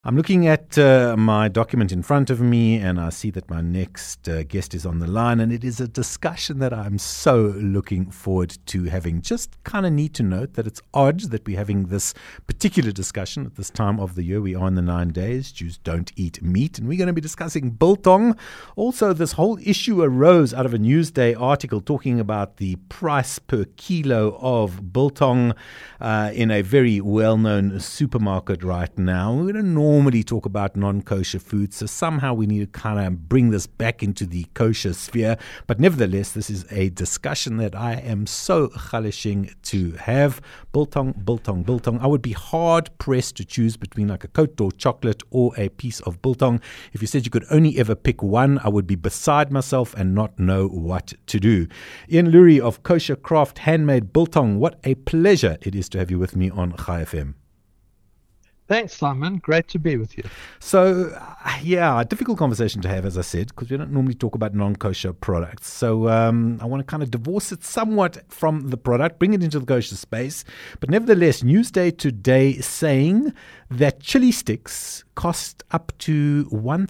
I'm looking at my document in front of me, and I see that my next guest is on the line, and it is a discussion that I'm so looking forward to having. Just kind of need to note that it's odd that we're having this particular discussion at this time of the year. We are in the 9 days. Jews don't eat meat, and we're going to be discussing biltong. Also, this whole issue arose out of a Newsday article talking about the price per kilo of biltong in a very well-known supermarket right now. We don't normally talk about non-kosher food, so somehow we need to kind of bring this back into the kosher sphere. But nevertheless, this is a discussion that I am so chalishing to have. Biltong. I would be hard-pressed to choose between like a coat or chocolate or a piece of biltong. If you said you could only ever pick one, I would be beside myself and not know what to do. Ian Lurie of Kosher Craft Handmade Biltong, what a pleasure it is to have you with me on Chai FM. Thanks, Simon. Great to be with you. So, a difficult conversation to have, as I said, because we don't normally talk about non-kosher products. So I want to kind of divorce it somewhat from the product, bring it into the kosher space. But nevertheless, Newsday today saying that chili sticks cost up to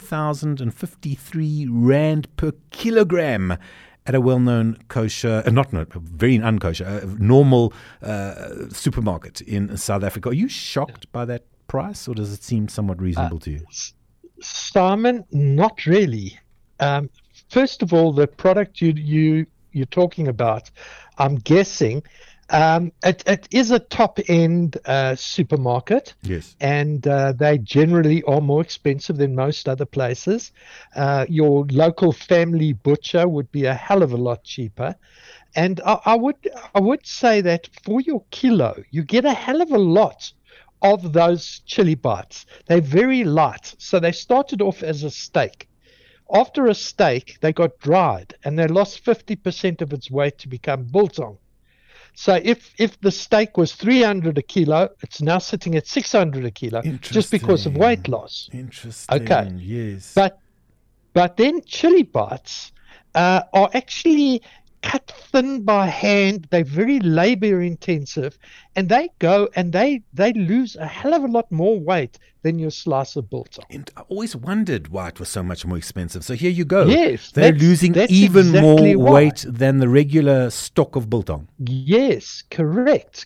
1,053 Rand per kilogram at a well-known kosher, very unkosher, normal supermarket in South Africa. Are you shocked by that price, or does it seem somewhat reasonable to you? Simon, not really. First of all, the product you're talking about, I'm guessing, it is a top-end supermarket. Yes. And they generally are more expensive than most other places. Your local family butcher would be a hell of a lot cheaper. And I would say that for your kilo, you get a hell of a lot of those chili bites. They're very light. So they started off as a steak. After a steak, they got dried, and they lost 50% of its weight to become biltong. So if the steak was 300 a kilo, it's now sitting at 600 a kilo just because of weight loss. Interesting. Okay. Yes. But then chili bites are actually cut thin by hand. They're very labor intensive, and they go and they lose a hell of a lot more weight than your slice of biltong. And I always wondered why it was so much more expensive. So here you go. Yes, they're losing even exactly more weight than the regular stock of biltong. Yes, correct.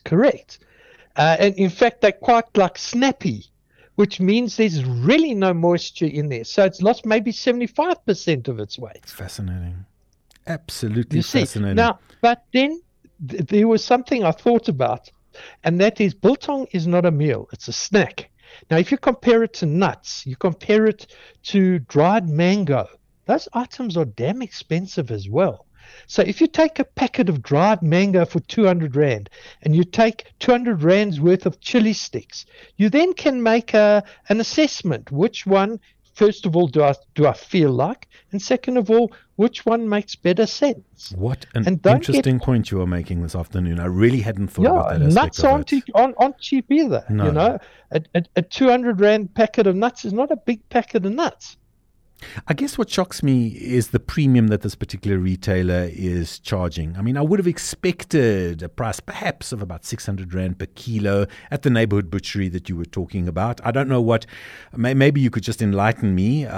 And in fact, they're quite like snappy, which means there's really no moisture in there. So it's lost maybe 75% of its weight. It's fascinating. Absolutely fascinating. Now, but then there was something I thought about, and that is biltong is not a meal, it's a snack. Now, if you compare it to nuts, you compare it to dried mango, those items are damn expensive as well. So if you take a packet of dried mango for 200 Rand and you take 200 Rand's worth of chili sticks, you then can make an assessment. Which one, first of all, do I feel like? And second of all, which one makes better sense? What an interesting point you are making this afternoon. I really hadn't thought about that aspect nuts aren't cheap either. No. You know, a 200 Rand packet of nuts is not a big packet of nuts. I guess what shocks me is the premium that this particular retailer is charging. I mean, I would have expected a price perhaps of about 600 Rand per kilo at the neighborhood butchery that you were talking about. I don't know what, maybe you could just enlighten me.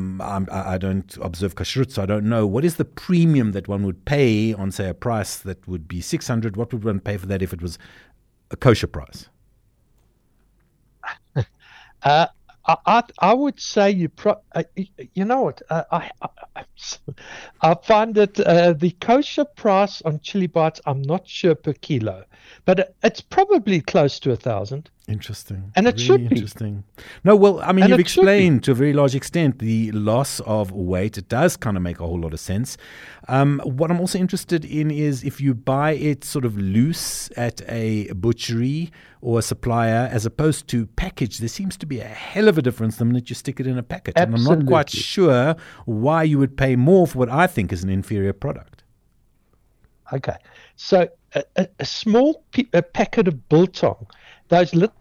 I don't observe kashrut, so I don't know. What is the premium that one would pay on, say, a price that would be 600? What would one pay for that if it was a kosher price? I would say you know what, I find that the kosher price on chili bites, I'm not sure per kilo, but it's probably close to 1,000. Interesting. And it really should be. Interesting. No, well, I mean, you've explained to a very large extent the loss of weight. It does kind of make a whole lot of sense. What I'm also interested in is if you buy it sort of loose at a butchery or a supplier as opposed to packaged, there seems to be a hell of a difference the minute you stick it in a packet. Absolutely. And I'm not quite sure why you would pay more for what I think is an inferior product. Okay. So a small packet of biltong, those little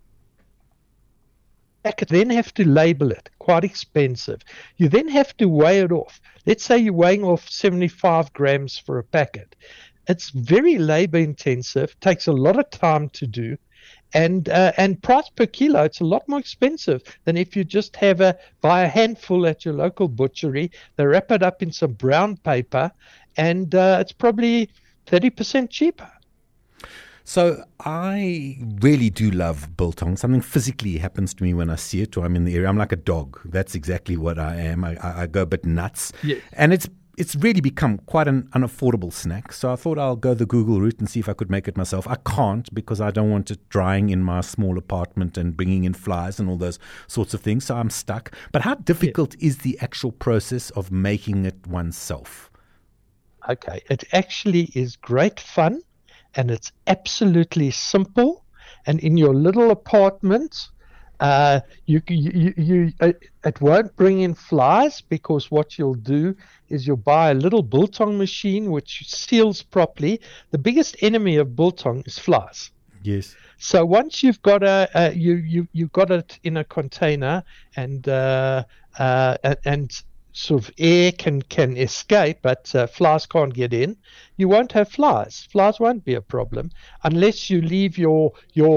packets, then have to label it, quite expensive. You then have to weigh it off. Let's say you're weighing off 75 grams for a packet. It's very labor intensive, takes a lot of time to do, and price per kilo, it's a lot more expensive than if you just buy a handful at your local butchery. They wrap it up in some brown paper, and it's probably 30% cheaper. So I really do love biltong. Something physically happens to me when I see it or I'm in the area. I'm like a dog. That's exactly what I am. I go a bit nuts. Yes. And it's really become quite an unaffordable snack. So I thought I'll go the Google route and see if I could make it myself. I can't because I don't want it drying in my small apartment and bringing in flies and all those sorts of things. So I'm stuck. But how difficult is the actual process of making it oneself? Okay. It actually is great fun. And it's absolutely simple. And in your little apartment, it won't bring in flies, because what you'll do is you'll buy a little biltong machine which seals properly. The biggest enemy of biltong is flies. Yes. So once you've got you've got it in a container, and sort of air can escape, but flies can't get in, you won't have flies. Flies won't be a problem unless you leave your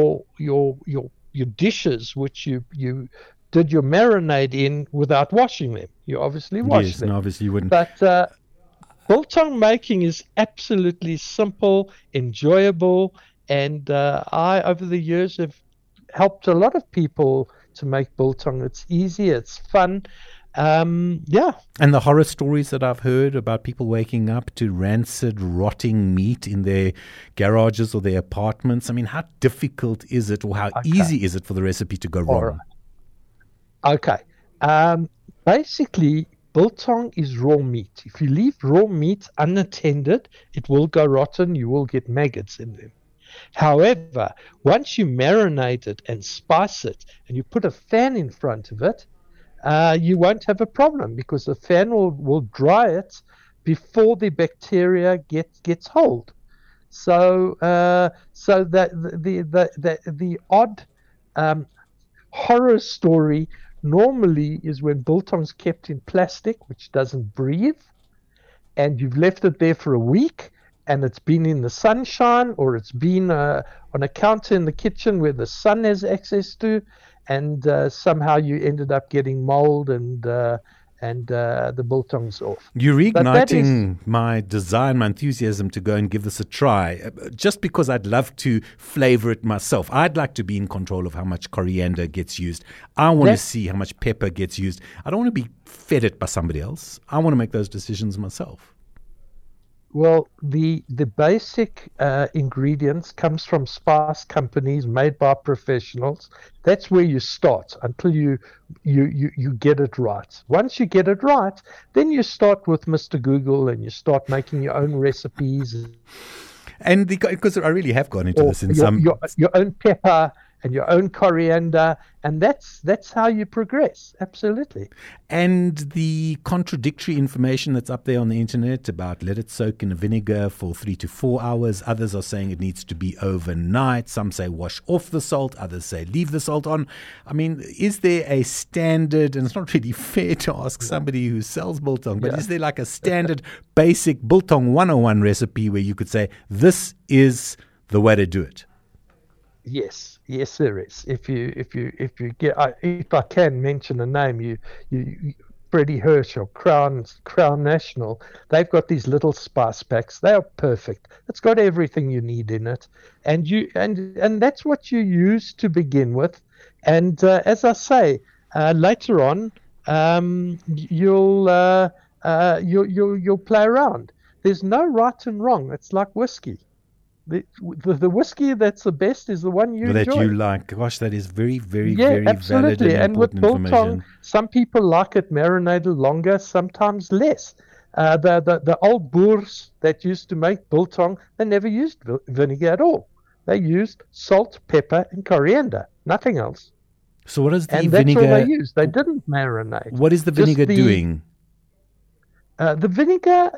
dishes, which you did your marinade in, without washing them. You obviously wash them. Yes, obviously you wouldn't. But biltong making is absolutely simple, enjoyable, and I, over the years, have helped a lot of people to make biltong. It's easy, it's fun. Yeah. And the horror stories that I've heard about people waking up to rancid, rotting meat in their garages or their apartments. I mean, how difficult is it, or how easy is it for the recipe to go wrong? Right. Okay. Basically, biltong is raw meat. If you leave raw meat unattended, it will go rotten. You will get maggots in them. However, once you marinate it and spice it, and you put a fan in front of it, you won't have a problem, because the fan will dry it before the bacteria gets hold. So that the odd horror story normally is when biltong's kept in plastic, which doesn't breathe, and you've left it there for a week, and it's been in the sunshine, or it's been on a counter in the kitchen where the sun has access to, and somehow you ended up getting mold, and the biltong's off. You're reigniting my desire, my enthusiasm to go and give this a try, just because I'd love to flavor it myself. I'd like to be in control of how much coriander gets used. I want to see how much pepper gets used. I don't want to be fed it by somebody else. I want to make those decisions myself. Well, the basic ingredients comes from spice companies made by professionals. That's where you start until you get it right. Once you get it right, then you start with Mr. Google and you start making your own recipes. And because I really have gone into this in your own pepper and your own coriander, and that's how you progress. Absolutely. And the contradictory information that's up there on the internet about let it soak in a vinegar for 3 to 4 hours. Others are saying it needs to be overnight. Some say wash off the salt. Others say leave the salt on. I mean, is there a standard, and it's not really fair to ask somebody who sells biltong, but is there like a standard basic biltong 101 recipe where you could say this is the way to do it? Yes, there is. If I can mention a name, you Freddie Hirsch or Crown National, they've got these little spice packs. They are perfect. It's got everything you need in it, and that's what you use to begin with. And as I say, later on, you'll play around. There's no right and wrong. It's like whiskey. The whiskey that's the best is the one you enjoy. That you like. Gosh, that is very, very, very valid and with important biltong, some people like it marinated longer, sometimes less. The old boers that used to make biltong, they never used vinegar at all. They used salt, pepper, and coriander, nothing else. So what is the and vinegar? That's all they used. They didn't marinate. What is the vinegar doing? The vinegar,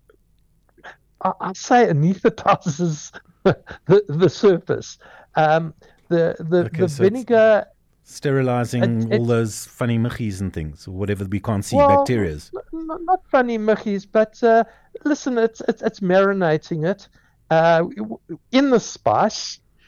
I say, anesthetizes the surface. The vinegar, sterilizing all those funny muggies and things, or whatever we can't see, bacterias. Not funny muggies, but listen, it's marinating it in the spice.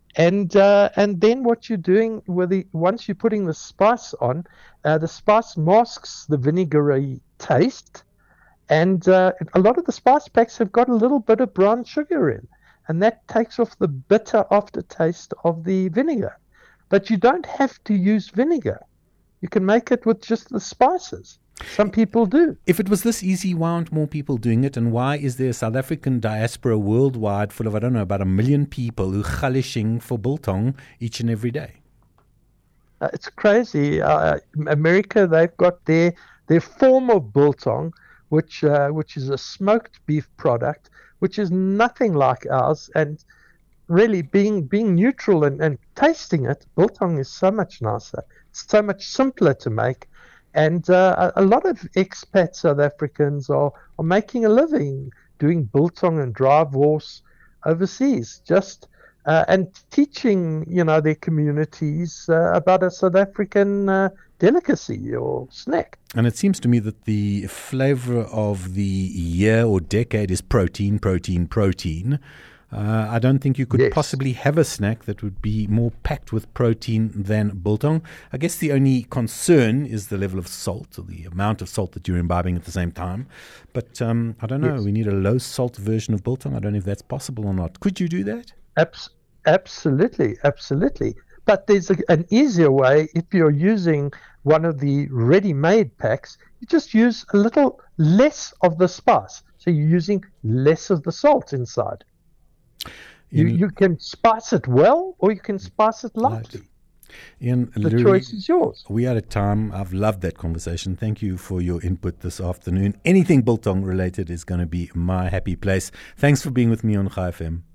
And then what you're doing with once you're putting the spice on, the spice masks the vinegary taste, and a lot of the spice packs have got a little bit of brown sugar in, and that takes off the bitter aftertaste of the vinegar. But you don't have to use vinegar. You can make it with just the spices. Some people do. If it was this easy, why aren't more people doing it? And why is there a South African diaspora worldwide full of, I don't know, about 1 million people who chalishing for biltong each and every day? It's crazy. America, they've got their form of biltong, which is a smoked beef product, which is nothing like ours. And really, being neutral and tasting it, biltong is so much nicer. It's so much simpler to make. And a lot of expat South Africans are making a living doing biltong and dry wors overseas, just and teaching, their communities about a South African delicacy or snack. And it seems to me that the flavor of the year or decade is protein, protein, protein. I don't think you could possibly have a snack that would be more packed with protein than biltong. I guess the only concern is the level of salt, or the amount of salt that you're imbibing at the same time. But I don't know. We need a low-salt version of biltong. I don't know if that's possible or not. Could you do that? Absolutely, absolutely. But there's an easier way. If you're using one of the ready-made packs, you just use a little less of the spice. So you're using less of the salt inside. You can spice it well, or you can spice it lightly. Ian, the choice is yours. We are at time. I've loved that conversation. Thank you for your input this afternoon. Anything biltong related is going to be my happy place. Thanks for being with me on Chai FM.